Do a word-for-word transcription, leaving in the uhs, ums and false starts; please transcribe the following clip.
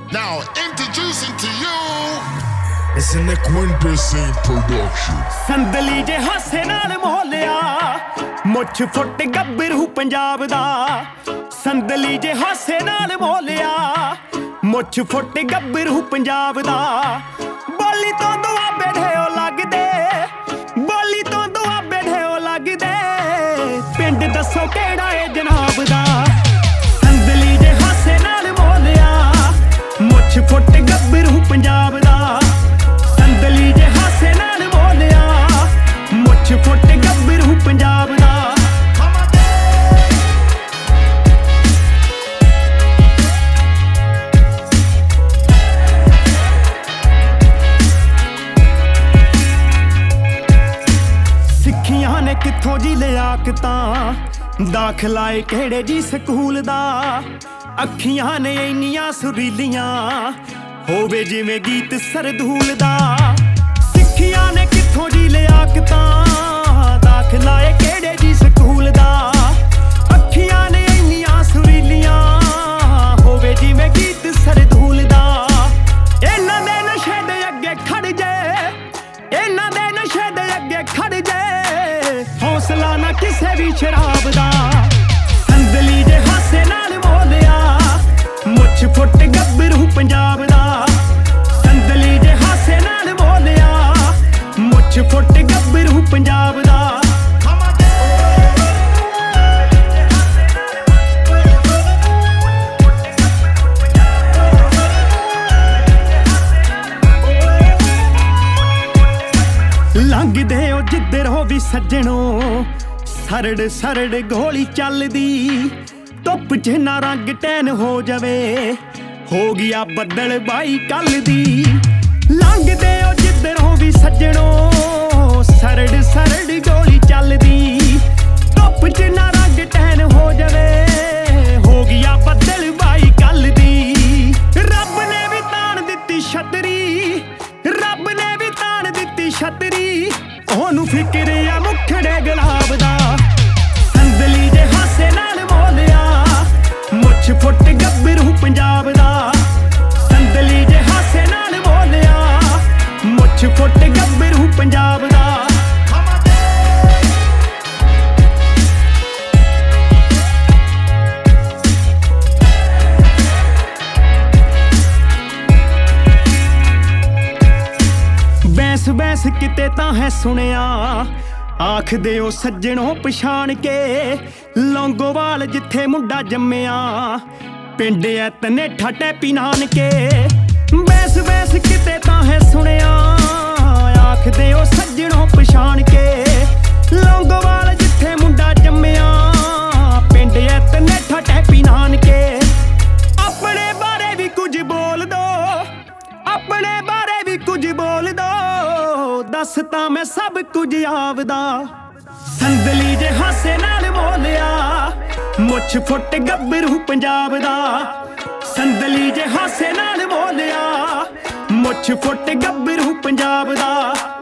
Now introducing to you, it's an Equinter Scene production. ਸੰਦਲੀ ਜੇ ਹਾਸੇ ਨਾਲ ਮੋਲਿਆ ਮੁੱਛ ਫੁੱਟ ਗੱਭਰੂ ਪੰਜਾਬ ਦਾ। ਸੰਦਲੀ ਜੇ ਹਾਸੇ ਨਾਲ ਮੋਲਿਆ ਮੁੱਛ ਫੁੱਟ ਗੱਭਰੂ ਪੰਜਾਬ ਦਾ। ਬੋਲੀ ਤੋਂ ਦੁਆਬੇ ਢੇਓ ਲੱਗਦੇ, ਬੋਲੀ ਤੋਂ ਦੁਆਬੇ ਢੇਓ ਲੱਗਦੇ। ਪਿੰਡ ਦੱਸੋ ਕਿਹੜਾ ਏ ਜਨਾਬ ਦਾ। ਸੰਦਲੀ ਜੇ ਹਾਸੇ ਨਾਲ ਮੋਲਿਆ ਮੁੱਛ ਫੁੱਟ ਗੱਭਰੂ ਪੰਜਾਬ ਦਾ। ਸੰਦਲੀ ਜੇ ਹਾਸੇ ਨਾਲ ਬੋਲਿਆ ਮੁੱਛ ਫੁੱਟ ਗੱਭਰੂ ਪੰਜਾਬ ਦਾ। ਸਿੱਖੀਆਂ ਨੇ ਕਿੱਥੋਂ ਜੀ ਲਿਆਕਤਾਂ, ਦਾਖਲਾ ਏ ਕਿਹੜੇ ਜੀ ਸਕੂਲ ਦਾ। ਅੱਖੀਆਂ ਨੇ ਇੰਨੀਆਂ ਸੁਰੀਲੀਆਂ, ਹੋਵੇ ਜਿਵੇਂ ਗੀਤ ਸਰਦੂਲ ਦਾ। ਸਿੱਖੀਆਂ ਨੇ ਕਿੱਥੋਂ ਜੀ ਲਿਆਕਤਾਂ, ਦਾਖਲਾ ਏ ਕਿਹੜੇ ਜੀ ਸਕੂਲ ਦਾ। ਅੱਖੀਆਂ ਨੇ ਇੰਨੀਆਂ ਸੁਰੀਲੀਆਂ, ਹੋਵੇ ਜਿਵੇਂ ਗੀਤ ਸਰਦੂਲ ਦਾ। ਇਹਨਾਂ ਦੇ ਨਸ਼ੇ ਦੇ ਅੱਗੇ ਖੜ ਜੇ, ਇਹਨਾਂ ਦੇ ਨਸ਼ੇ ਦੇ ਅੱਗੇ ਖੜ ਜੇ। ਹੌਸਲਾ ਨਾ ਕਿਸੇ ਵੀ ਸ਼ਰਾਬ ਦਾ। ਸੰਦਲੀ ਜੇ ਹਾਸੇ ਨਾਲ ਬੋਲਿਆ ਮੁੱਛ ਫੁੱਟ ਗੱਭਰੂ ਪੰਜਾਬ ਦਾ। ਸੰਦਲੀ ਜੇ ਹਾਸੇ ਨਾਲ ਬੋਲਿਆ ਮੁੱਛ ਫੁੱਟ ਗੱਭਰੂ ਪੰਜਾਬ ਦਾ। ਲੰਘਦੇ ਹੋ ਜਿੱਧਰੋਂ ਵੀ ਸੱਜਣੋ, ਸਰੜ ਸਰੜ ਗੋਲੀ ਚੱਲਦੀ। ਧੁੱਪ 'ਚ ਨਾ ਰੰਗ ਟੈਨ ਹੋ ਜਾਵੇ, ਹੋ ਗਿਆ ਬੱਦਲ ਬਾਈ ਕੱਲ ਦੀ। ਲੰਘਦੇ ਹੋ ਜਿੱਧਰੋਂ ਵੀ ਸੱਜਣੋ, ਸਰੜ ਸਰੜ ਗੋਲੀ ਚੱਲਦੀ। ਧੁੱਪ 'ਚ ਨਾ ਰੰਗ ਟੈਨ ਹੋ ਜਾਵੇ, ਹੋ ਗਿਆ ਬੱਦਲ ਬਾਈ ਕੱਲ ਦੀ। ਰੱਬ ਨੇ ਵੀ ਤਾਣ ਦਿੱਤੀ ਛਤਰੀ, ਰੱਬ ਨੇ ਵੀ ਤਾਣ ਦਿੱਤੀ ਛਤਰੀ। ਉਹਨੂੰ ਫਿਕਰ ਆ ਮੁਖੜੇ ਗੁਲਾਬ ਦਾ। ਸੰਦਲੀ ਜੇ ਹਾਸੇ ਨਾਲ ਬੋਲਿਆ ਮੁੱਛ ਫੁੱਟ ਗੱਭਰੂ ਪੰਜਾਬ ਦਾ। ਸੰਦਲੀ ਜੇ ਹਾਸੇ ਨਾਲ ਬੋਲਿਆ ਮੁੱਛ ਫੁੱਟ ਗੱਭਰੂ ਪੰਜਾਬ ਦਾ। ਬੈਂਸ ਬੈਂਸ ਕਿਤੇ ਤਾਂ ਹੈ ਸੁਣਿਆ, ਆਖਦੇ ਓ ਸੱਜਣੋਂ ਪਛਾਣ ਕੇ। ਲੌਂਗੋਵਾਲ ਜਿੱਥੇ ਮੁੰਡਾ ਜੰਮਿਆ, ਪਿੰਡ ਐ ਤਨੇਠਾ ਟੈਪੀ ਨਾਨਕੇ। ਬੈਂਸ ਬੈਂਸ ਕਿਤੇ ਤਾਂ ਹੈ ਸੁਣਿਆ, ਆਖਦੇ ਓ ਸੱਜਣੋਂ ਪਛਾਣ ਕੇ। ਲੌਂਗੋਵਾਲ ਜਿੱਥੇ ਮੁੰਡਾ ਜੰਮਿਆ, ਪਿੰਡ ਐ ਤਨੇਠਾ ਟੈਪੀ ਨਾਨਕੇ। ਆਪਣੇ ਬਾਰੇ ਵੀ ਕੁਝ ਬੋਲ ਦੋ, ਆਪਣੇ ਬਾਰੇ ਵੀ ਕੁਝ ਬੋਲ ਦੋ। ਦੱਸ ਤਾਂ ਮੈਂ ਸਭ ਕੁਝ ਆਪਦਾ। ਸੰਦਲੀ ਜੇ ਹਾਸੇ ਨਾਲ ਬੋਲਿਆ ਮੁੱਛ ਫੁੱਟ ਗੱਭਰੂ ਪੰਜਾਬ ਦਾ। ਸੰਦਲੀ ਜੇ ਹਾਸੇ ਨਾਲ ਬੋਲਿਆ ਮੁੱਛ ਫੁੱਟ ਗੱਭਰੂ ਪੰਜਾਬ ਦਾ।